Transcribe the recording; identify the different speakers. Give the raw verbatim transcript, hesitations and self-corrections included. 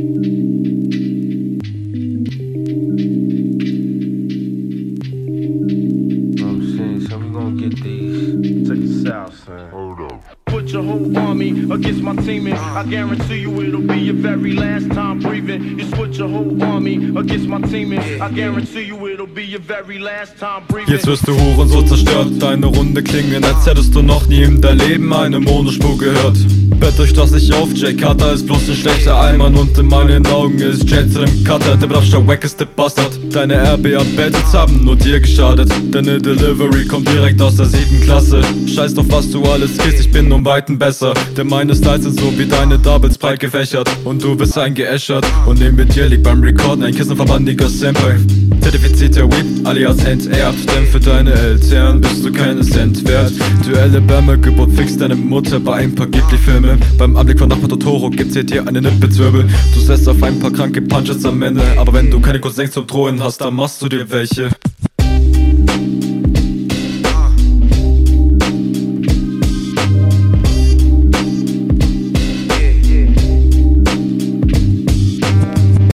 Speaker 1: So we gonna get these. Take it south, son. Hold up.
Speaker 2: Put your whole army against my team and I guarantee you it'll be your very last time breathing. You switch your whole army against my team and I guarantee you it'll be your very last time breathing.
Speaker 3: Jetzt wirst du Huren so zerstört, deine Runde klingen, als hättest du noch nie in dein Leben eine Monospur gehört. Bett euch das nicht auf, Jay Cutter ist bloß ein schlechter Allmann und in meinen Augen ist Jay zu dem Cutter, der Bluff der wackeste Bastard. Deine R B A-Battles haben nur dir geschadet, deine Delivery kommt direkt aus der siebten Klasse. Scheiß drauf, was du alles kriegst, ich bin um Weiten besser, denn meine Styles sind so wie deine Doubles breit gefächert und du bist eingeäschert und neben dir liegt beim Recorden ein kissenverbandiger Sample. Zertifizierter Weep, alias enterbt, denn für deine Eltern bist du keine Cent wert. Duelle Bämme, Geburt fix deine Mutter bei ein paar Ghibli-Filme. Beim Anblick von Nachbar Totoro gibt's hier dir eine Nippelzwirbel. Du setzt auf ein paar kranke Punches am Ende, aber wenn du keine Cousins zum Drohen hast, dann machst du dir welche.